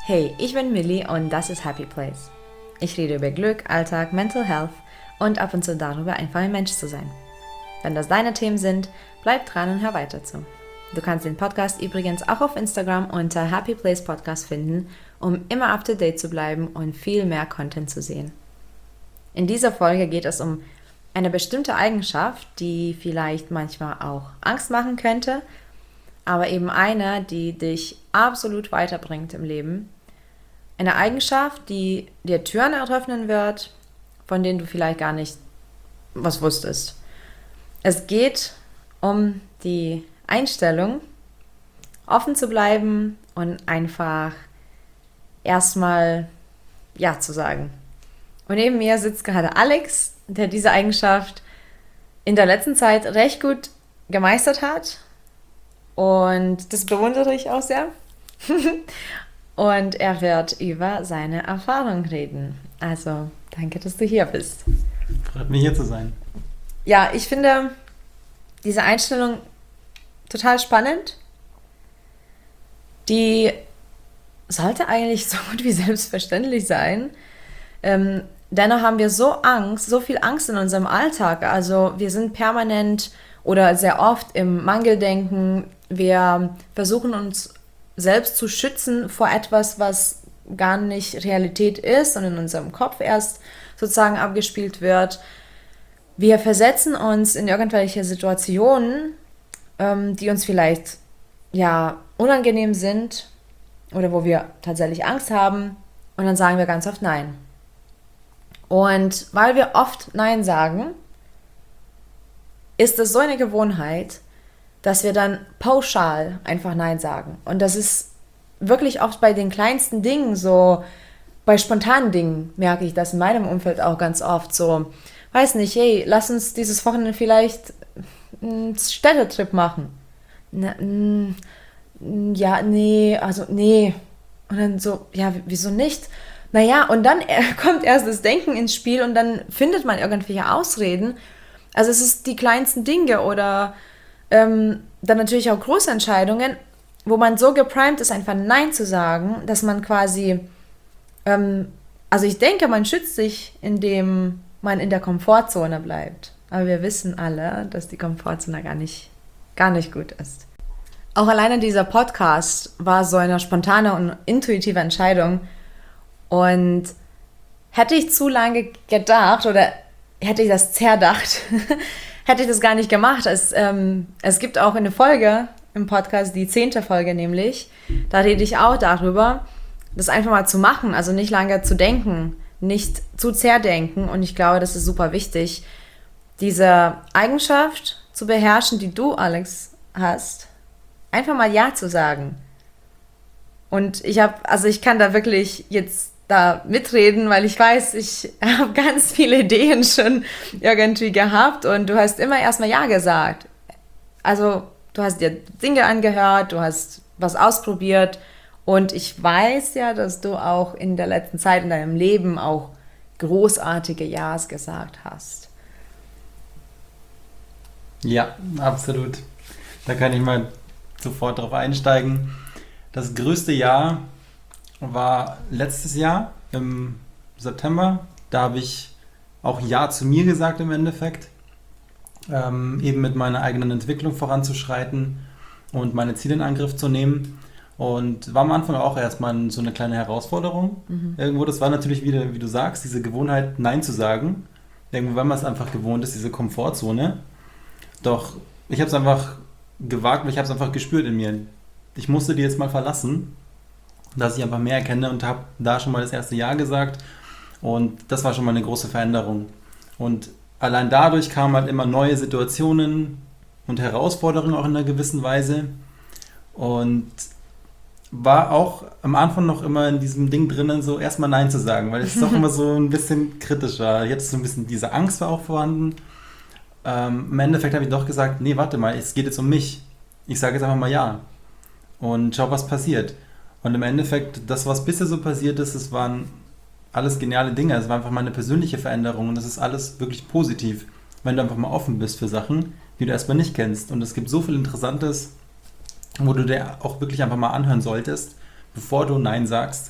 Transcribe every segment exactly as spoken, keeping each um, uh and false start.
Hey, ich bin Millie und das ist Happy Place. Ich rede über Glück, Alltag, Mental Health und ab und zu darüber, einfach ein Mensch zu sein. Wenn das deine Themen sind, bleib dran und hör weiter zu. Du kannst den Podcast übrigens auch auf Instagram unter Happy Place Podcast finden, um immer up to date zu bleiben und viel mehr Content zu sehen. In dieser Folge geht es um eine bestimmte Eigenschaft, die vielleicht manchmal auch Angst machen könnte, aber eben eine, die dich absolut weiterbringt im Leben. Eine Eigenschaft, die dir Türen eröffnen wird, von denen du vielleicht gar nicht was wusstest. Es geht um die Einstellung, offen zu bleiben und einfach erstmal Ja zu sagen. Und neben mir sitzt gerade Alex, der diese Eigenschaft in der letzten Zeit recht gut gemeistert hat. Und das bewundere ich auch sehr. Und er wird über seine Erfahrung reden. Also, danke, dass du hier bist. Freut mich, hier zu sein. Ja, ich finde diese Einstellung total spannend. Die sollte eigentlich so gut wie selbstverständlich sein. Ähm, dennoch haben wir so Angst, so viel Angst in unserem Alltag. Also wir sind permanent oder sehr oft im Mangeldenken. Wir versuchen uns selbst zu schützen vor etwas, was gar nicht Realität ist und in unserem Kopf erst sozusagen abgespielt wird. Wir versetzen uns in irgendwelche Situationen, ähm, die uns vielleicht ja unangenehm sind oder wo wir tatsächlich Angst haben, und dann sagen wir ganz oft Nein. Und weil wir oft Nein sagen, ist es so eine Gewohnheit, dass wir dann pauschal einfach Nein sagen. Und das ist wirklich oft bei den kleinsten Dingen so, bei spontanen Dingen merke ich das in meinem Umfeld auch ganz oft so, weiß nicht, hey, lass uns dieses Wochenende vielleicht einen Städtetrip machen. Na, mh, ja, nee, also nee. Und dann so, ja, wieso nicht? Naja, und dann kommt erst das Denken ins Spiel und dann findet man irgendwelche Ausreden. Also es ist die kleinsten Dinge oder ähm, dann natürlich auch große Entscheidungen, wo man so geprimed ist, einfach Nein zu sagen, dass man quasi, ähm, also ich denke, man schützt sich, indem man in der Komfortzone bleibt. Aber wir wissen alle, dass die Komfortzone gar nicht, gar nicht gut ist. Auch alleine dieser Podcast war so eine spontane und intuitive Entscheidung. Und hätte ich zu lange gedacht oder hätte ich das zerdacht, hätte ich das gar nicht gemacht. Es, ähm, es gibt auch eine Folge im Podcast, die zehnte Folge nämlich, da rede ich auch darüber, das einfach mal zu machen, also nicht lange zu denken, nicht zu zerdenken. Und ich glaube, das ist super wichtig, diese Eigenschaft zu beherrschen, die du, Alex, hast, einfach mal Ja zu sagen. Und ich habe, also ich kann da wirklich jetzt da mitreden, weil ich weiß, ich habe ganz viele Ideen schon irgendwie gehabt und du hast immer erstmal Ja gesagt. Also du hast dir Dinge angehört, du hast was ausprobiert und ich weiß ja, dass du auch in der letzten Zeit in deinem Leben auch großartige Ja's gesagt hast. Ja, absolut. Da kann ich mal sofort drauf einsteigen. Das größte Jahr war letztes Jahr im September. Da habe ich auch Ja zu mir gesagt im Endeffekt. Ähm, eben mit meiner eigenen Entwicklung voranzuschreiten und meine Ziele in Angriff zu nehmen. Und war am Anfang auch erstmal so eine kleine Herausforderung. Mhm. Irgendwo, das war natürlich wieder, wie du sagst, diese Gewohnheit, Nein zu sagen. Irgendwo, weil man es einfach gewohnt ist, diese Komfortzone. Doch ich habe es einfach gewagt, weil ich habe es einfach gespürt in mir. Ich musste die jetzt mal verlassen, dass ich einfach mehr erkenne und habe da schon mal das erste Ja gesagt und das war schon mal eine große Veränderung. Und allein dadurch kamen halt immer neue Situationen und Herausforderungen auch in einer gewissen Weise und war auch am Anfang noch immer in diesem Ding drinnen, so erstmal Nein zu sagen, weil es doch immer so ein bisschen kritisch war. Jetzt so ein bisschen diese Angst war auch vorhanden. Ähm, im Endeffekt habe ich doch gesagt, nee, warte mal, es geht jetzt um mich. Ich sage jetzt einfach mal Ja und schau, was passiert. Und im Endeffekt, das, was bisher so passiert ist, es waren alles geniale Dinge. Es war einfach mal eine persönliche Veränderung und das ist alles wirklich positiv, wenn du einfach mal offen bist für Sachen, die du erstmal nicht kennst. Und es gibt so viel Interessantes, wo du dir auch wirklich einfach mal anhören solltest, bevor du Nein sagst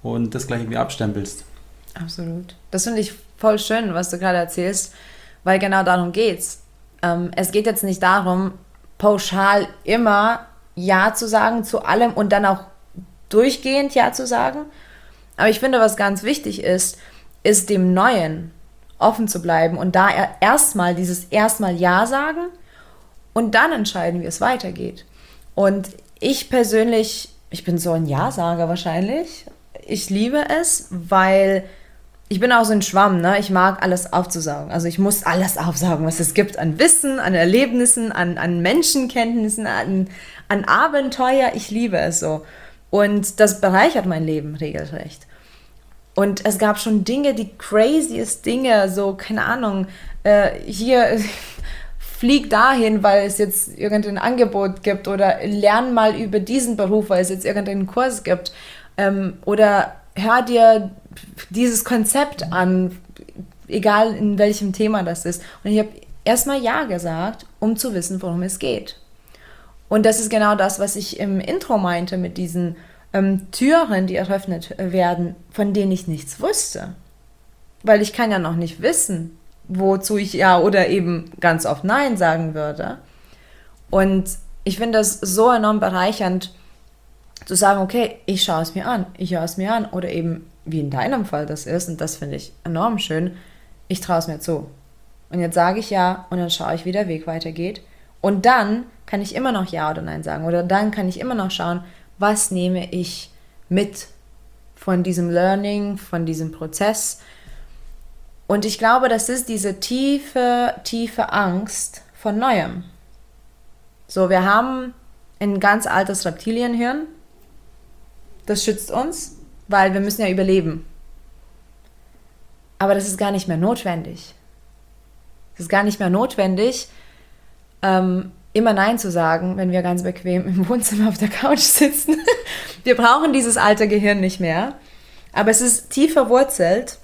und das gleich irgendwie abstempelst. Absolut. Das finde ich voll schön, was du gerade erzählst, weil genau darum geht's. Ähm, es geht jetzt nicht darum, pauschal immer Ja zu sagen zu allem und dann auch durchgehend Ja zu sagen. Aber ich finde, was ganz wichtig ist, ist dem Neuen offen zu bleiben und da erstmal dieses erstmal Ja sagen und dann entscheiden, wie es weitergeht. Und ich persönlich, ich bin so ein Ja-Sager wahrscheinlich. Ich liebe es, weil ich bin auch so ein Schwamm, ne? Ich mag alles aufzusaugen. Also ich muss alles aufsaugen, was es gibt an Wissen, an Erlebnissen, an, an Menschenkenntnissen, an, an Abenteuer. Ich liebe es so. Und das bereichert mein Leben regelrecht. Und es gab schon Dinge, die craziest Dinge, so, keine Ahnung, äh, hier flieg dahin, weil es jetzt irgendein Angebot gibt oder lern mal über diesen Beruf, weil es jetzt irgendeinen Kurs gibt. Ähm, oder hör dir dieses Konzept an, egal in welchem Thema das ist. Und ich habe erstmal Ja gesagt, um zu wissen, worum es geht. Und das ist genau das, was ich im Intro meinte mit diesen ähm, Türen, die eröffnet werden, von denen ich nichts wusste. Weil ich kann ja noch nicht wissen, wozu ich Ja oder eben ganz oft Nein sagen würde. Und ich finde das so enorm bereichernd, zu sagen, okay, ich schaue es mir an, ich höre es mir an. Oder eben, wie in deinem Fall das ist, und das finde ich enorm schön, ich traue es mir zu. Und jetzt sage ich Ja und dann schaue ich, wie der Weg weitergeht. Und dann kann ich immer noch Ja oder Nein sagen. Oder dann kann ich immer noch schauen, was nehme ich mit von diesem Learning, von diesem Prozess. Und ich glaube, das ist diese tiefe, tiefe Angst vor Neuem. So, wir haben ein ganz altes Reptilienhirn. Das schützt uns, weil wir müssen ja überleben. Aber das ist gar nicht mehr notwendig. Es ist gar nicht mehr notwendig, ähm, immer Nein zu sagen, wenn wir ganz bequem im Wohnzimmer auf der Couch sitzen. Wir brauchen dieses alte Gehirn nicht mehr. Aber es ist tief verwurzelt,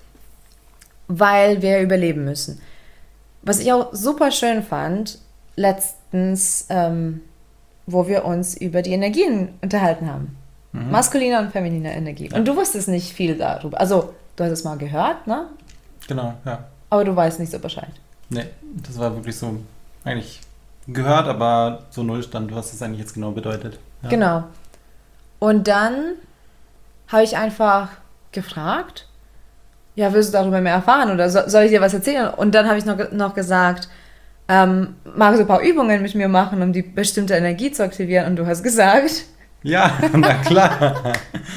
weil wir überleben müssen. Was ich auch super schön fand, letztens, ähm, wo wir uns über die Energien unterhalten haben. Mhm. Maskuline und feminine Energie. Ja. Und du wusstest nicht viel darüber. Also, du hast es mal gehört, ne? Genau, ja. Aber du weißt nicht so Bescheid. Nee, das war wirklich so, eigentlich gehört, aber so Nullstand, was das eigentlich jetzt genau bedeutet. Ja. Genau. Und dann habe ich einfach gefragt, ja, willst du darüber mehr erfahren oder so, soll ich dir was erzählen? Und dann habe ich noch, noch gesagt, ähm, magst du ein paar Übungen mit mir machen, um die bestimmte Energie zu aktivieren? Und du hast gesagt... Ja, na klar.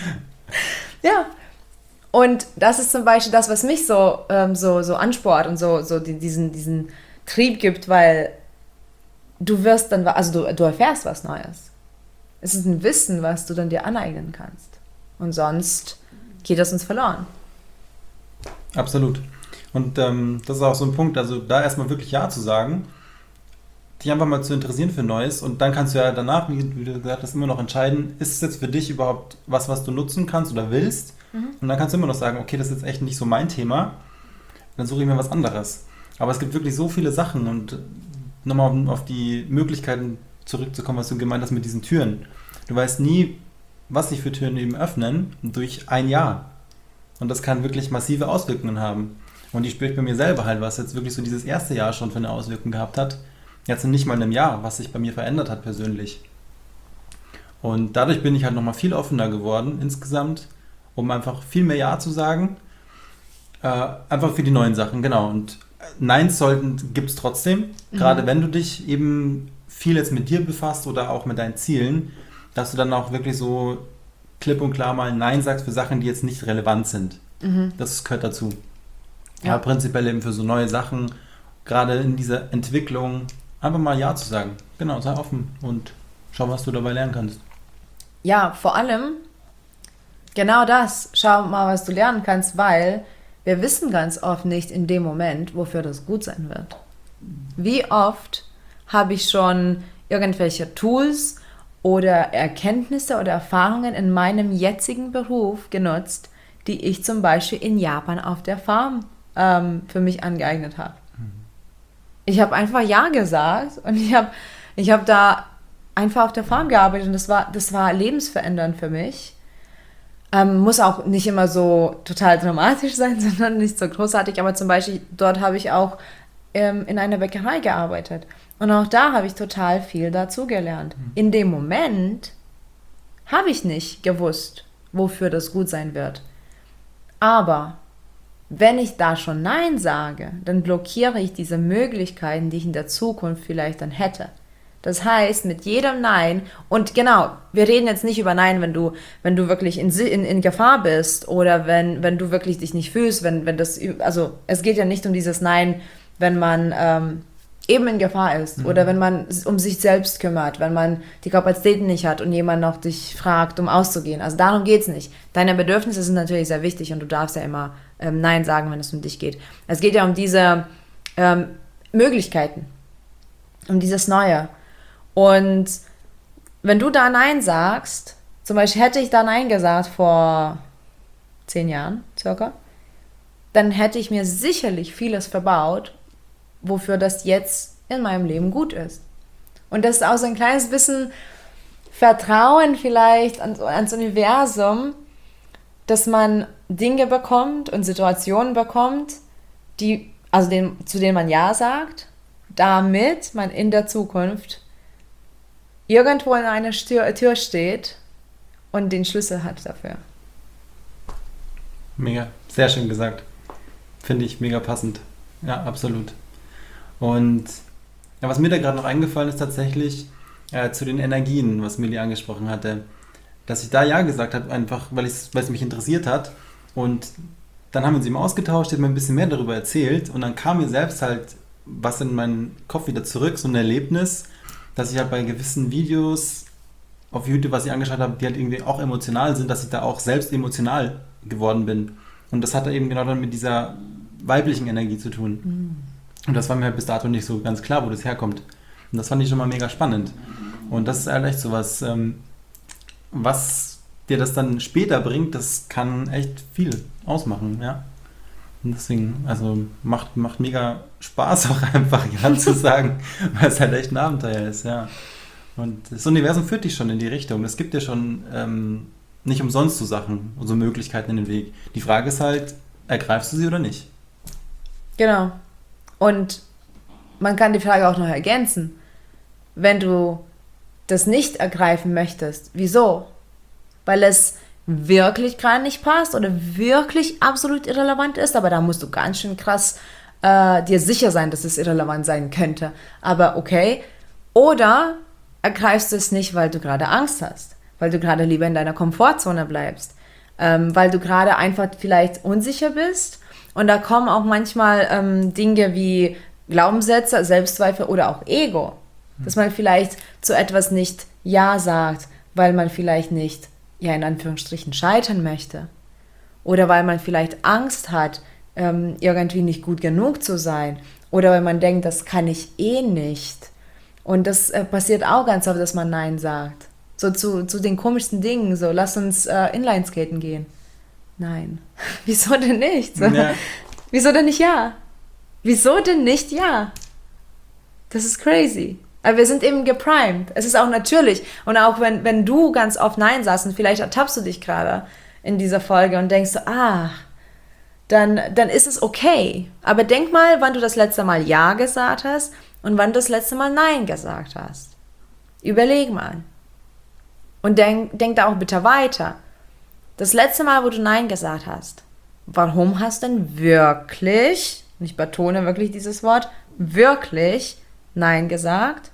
Ja. Und das ist zum Beispiel das, was mich so, ähm, so, so ansport und so, so die, diesen, diesen Trieb gibt, weil du wirst dann, also du, du erfährst was Neues. Es ist ein Wissen, was du dann dir aneignen kannst. Und sonst geht das uns verloren. Absolut. Und ähm, das ist auch so ein Punkt, also da erstmal wirklich Ja zu sagen, dich einfach mal zu interessieren für Neues und dann kannst du ja danach, wie, wie du gesagt hast, immer noch entscheiden, ist es jetzt für dich überhaupt was, was du nutzen kannst oder willst? Mhm. Und dann kannst du immer noch sagen, okay, das ist jetzt echt nicht so mein Thema, dann suche ich mir was anderes. Aber es gibt wirklich so viele Sachen und nochmal auf die Möglichkeiten zurückzukommen, was du gemeint hast mit diesen Türen. Du weißt nie, was sich für Türen eben öffnen durch ein Jahr. Und das kann wirklich massive Auswirkungen haben. Und die spüre ich bei mir selber halt, was jetzt wirklich so dieses erste Jahr schon für eine Auswirkung gehabt hat. Jetzt nicht mal in einem Jahr, was sich bei mir verändert hat persönlich. Und dadurch bin ich halt nochmal viel offener geworden insgesamt, um einfach viel mehr Ja zu sagen. Äh, einfach für die neuen Sachen, genau. Und Neins sollten gibt es trotzdem, mhm. gerade wenn du dich eben viel jetzt mit dir befasst oder auch mit deinen Zielen, dass du dann auch wirklich so klipp und klar mal Nein sagst für Sachen, die jetzt nicht relevant sind. Mhm. Das gehört dazu. Ja. Aber prinzipiell eben für so neue Sachen, gerade in dieser Entwicklung, einfach mal Ja zu sagen. Genau, sei offen und schau, was du dabei lernen kannst. Ja, vor allem genau das. Schau mal, was du lernen kannst, weil wir wissen ganz oft nicht in dem Moment, wofür das gut sein wird. Wie oft habe ich schon irgendwelche Tools oder Erkenntnisse oder Erfahrungen in meinem jetzigen Beruf genutzt, die ich zum Beispiel in Japan auf der Farm ähm, für mich angeeignet habe. Ich habe einfach Ja gesagt und ich habe ich hab da einfach auf der Farm gearbeitet und das war, das war lebensverändernd für mich. Ähm, muss auch nicht immer so total dramatisch sein, sondern nicht so großartig. Aber zum Beispiel, dort habe ich auch ähm, in einer Bäckerei gearbeitet. Und auch da habe ich total viel dazugelernt. Mhm. In dem Moment habe ich nicht gewusst, wofür das gut sein wird. Aber wenn ich da schon Nein sage, dann blockiere ich diese Möglichkeiten, die ich in der Zukunft vielleicht dann hätte. Das heißt, mit jedem Nein, und genau, wir reden jetzt nicht über Nein, wenn du, wenn du wirklich in, in, in Gefahr bist oder wenn, wenn du wirklich dich nicht fühlst, wenn, wenn das, also es geht ja nicht um dieses Nein, wenn man ähm, eben in Gefahr ist mhm. oder wenn man um sich selbst kümmert, wenn man die Kapazitäten nicht hat und jemand noch dich fragt, um auszugehen. Also darum geht es nicht. Deine Bedürfnisse sind natürlich sehr wichtig und du darfst ja immer ähm, Nein sagen, wenn es um dich geht. Es geht ja um diese ähm, Möglichkeiten, um dieses Neue. Und wenn du da Nein sagst, zum Beispiel hätte ich da Nein gesagt vor zehn Jahren circa, dann hätte ich mir sicherlich vieles verbaut, wofür das jetzt in meinem Leben gut ist. Und das ist auch so ein kleines bisschen Vertrauen vielleicht ans, ans Universum, dass man Dinge bekommt und Situationen bekommt, die, also den, zu denen man Ja sagt, damit man in der Zukunft irgendwo in einer Tür, Tür steht und den Schlüssel hat dafür. Mega, sehr schön gesagt. Finde ich mega passend. Ja, absolut. Und ja, was mir da gerade noch eingefallen ist tatsächlich äh, zu den Energien, was Millie angesprochen hatte, dass ich da Ja gesagt habe, einfach weil es mich interessiert hat. Und dann haben wir uns eben ausgetauscht, hat mir ein bisschen mehr darüber erzählt und dann kam mir selbst halt was in meinen Kopf wieder zurück, so ein Erlebnis, dass ich halt bei gewissen Videos auf YouTube, was ich angeschaut habe, die halt irgendwie auch emotional sind, dass ich da auch selbst emotional geworden bin. Und das hat eben genau dann mit dieser weiblichen Energie zu tun. Mhm. Und das war mir halt bis dato nicht so ganz klar, wo das herkommt. Und das fand ich schon mal mega spannend. Und das ist halt echt so was, ähm, was dir das dann später bringt, das kann echt viel ausmachen, ja. Und deswegen, also macht, macht mega Spaß auch einfach, ja, zu sagen, weil es halt echt ein Abenteuer ist, ja. Und das Universum führt dich schon in die Richtung. Es gibt dir schon ähm, nicht umsonst so Sachen und so Möglichkeiten in den Weg. Die Frage ist halt, ergreifst du sie oder nicht? Genau. Und man kann die Frage auch noch ergänzen. Wenn du das nicht ergreifen möchtest, wieso? Weil es wirklich gerade nicht passt oder wirklich absolut irrelevant ist, aber da musst du ganz schön krass äh, dir sicher sein, dass es irrelevant sein könnte. Aber okay. Oder ergreifst du es nicht, weil du gerade Angst hast, weil du gerade lieber in deiner Komfortzone bleibst, ähm, weil du gerade einfach vielleicht unsicher bist. Und da kommen auch manchmal ähm, Dinge wie Glaubenssätze, Selbstzweifel oder auch Ego. Dass man vielleicht zu etwas nicht Ja sagt, weil man vielleicht nicht, ja in Anführungsstrichen, scheitern möchte. Oder weil man vielleicht Angst hat, ähm, irgendwie nicht gut genug zu sein. Oder weil man denkt, das kann ich eh nicht. Und das äh, passiert auch ganz oft, dass man Nein sagt. So zu, zu den komischsten Dingen, so lass uns äh, Inlineskaten gehen. Nein. Wieso denn nicht? So, ja. Wieso denn nicht ja? Wieso denn nicht ja? Das ist crazy. Aber wir sind eben geprimed. Es ist auch natürlich. Und auch wenn, wenn du ganz oft Nein sagst und vielleicht ertappst du dich gerade in dieser Folge und denkst so, ah, dann, dann ist es okay. Aber denk mal, wann du das letzte Mal Ja gesagt hast und wann du das letzte Mal Nein gesagt hast. Überleg mal. Und denk, denk da auch bitte weiter. Das letzte Mal, wo du Nein gesagt hast, warum hast du denn wirklich, und ich betone wirklich dieses Wort, wirklich Nein gesagt?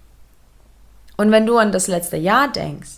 Und wenn du an das letzte Jahr denkst,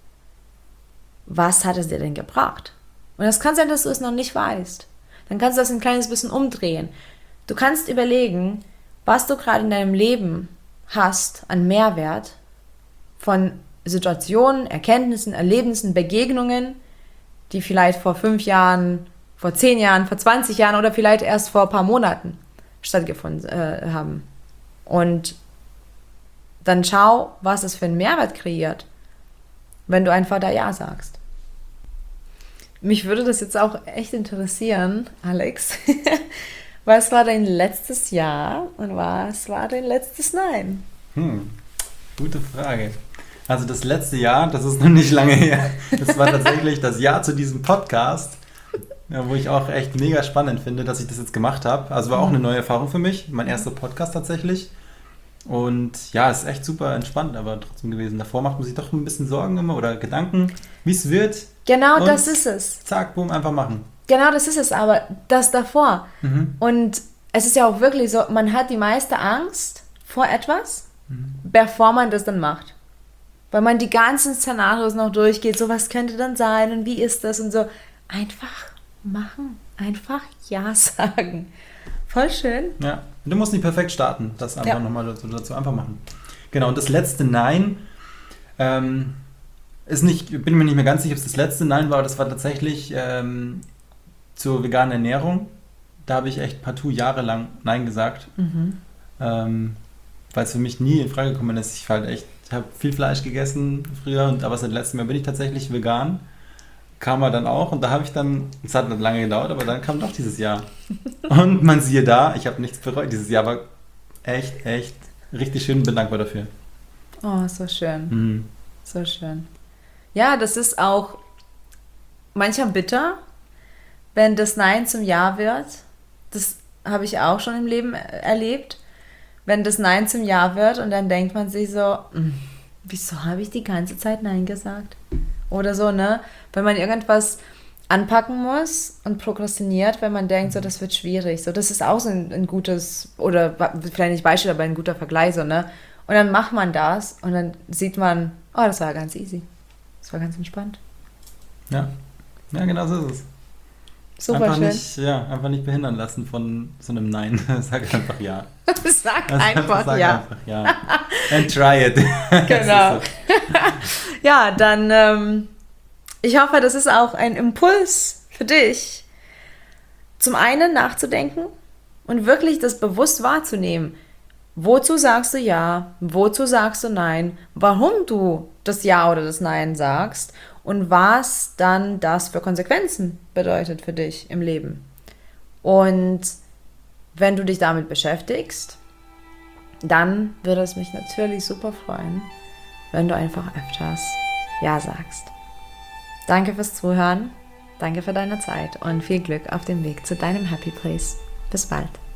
was hat es dir denn gebracht? Und es kann sein, dass du es noch nicht weißt. Dann kannst du das ein kleines bisschen umdrehen. Du kannst überlegen, was du gerade in deinem Leben hast an Mehrwert von Situationen, Erkenntnissen, Erlebnissen, Begegnungen, die vielleicht vor fünf Jahren, vor zehn Jahren, vor zwanzig Jahren oder vielleicht erst vor ein paar Monaten stattgefunden äh, haben. Und dann schau, was es für einen Mehrwert kreiert, wenn du einfach da Ja sagst. Mich würde das jetzt auch echt interessieren, Alex. Was war dein letztes Ja und was war dein letztes Nein? Hm, gute Frage. Also das letzte Jahr, das ist noch nicht lange her, das war tatsächlich das Jahr zu diesem Podcast, ja, wo ich auch echt mega spannend finde, dass ich das jetzt gemacht habe. Also war auch eine neue Erfahrung für mich, mein erster Podcast tatsächlich. Und ja, es ist echt super entspannt, aber trotzdem gewesen. Davor macht man sich doch ein bisschen Sorgen immer oder Gedanken, wie es wird. Genau Und das ist es. Zack, boom, einfach machen. Genau das ist es, aber das davor. Mhm. Und es ist ja auch wirklich so, man hat die meiste Angst vor etwas, mhm. bevor man das dann macht. Weil man die ganzen Szenarios noch durchgeht, so was könnte dann sein und wie ist das und so. Einfach machen, einfach Ja sagen. Voll schön. Ja, du musst nicht perfekt starten, das einfach ja. nochmal dazu, dazu einfach machen. Genau, und das letzte Nein ähm, ist nicht, bin mir nicht mehr ganz sicher, ob es das letzte Nein war, aber das war tatsächlich ähm, zur veganen Ernährung. Da habe ich echt partout jahrelang Nein gesagt, mhm. ähm, weil es für mich nie in Frage gekommen ist. Ich halt echt, ich habe viel Fleisch gegessen früher, und, aber seit letztem Jahr bin ich tatsächlich vegan. Kam er dann auch und da habe ich dann, es hat nicht lange gedauert, aber dann kam doch dieses Jahr. Und man siehe da, ich habe nichts bereut. Dieses Jahr war echt, echt richtig schön und bin dankbar dafür. Oh, so schön. Mhm. So schön. Ja, das ist auch manchmal bitter, wenn das Nein zum Ja wird. Das habe ich auch schon im Leben erlebt. Wenn das Nein zum Ja wird und dann denkt man sich so, wieso habe ich die ganze Zeit Nein gesagt? Oder so, ne? Wenn man irgendwas anpacken muss und prokrastiniert, wenn man denkt, so, das wird schwierig. So, das ist auch so ein, ein gutes, oder vielleicht nicht Beispiel, aber ein guter Vergleich, so, ne? Und dann macht man das und dann sieht man, oh, das war ganz easy. Das war ganz entspannt. Ja, ja, genau so ist es. Super einfach schön. Nicht, ja, einfach nicht behindern lassen von so einem Nein. Sag einfach ja. Sag einfach sag ja. Einfach ja. And try it. Genau. So. Ja, dann, ähm, ich hoffe, das ist auch ein Impuls für dich, zum einen nachzudenken und wirklich das bewusst wahrzunehmen. Wozu sagst du ja? Wozu sagst du nein? Warum du das Ja oder das Nein sagst? Und was dann das für Konsequenzen bedeutet für dich im Leben. Und wenn du dich damit beschäftigst, dann würde es mich natürlich super freuen, wenn du einfach öfters Ja sagst. Danke fürs Zuhören, danke für deine Zeit und viel Glück auf dem Weg zu deinem Happy Place. Bis bald.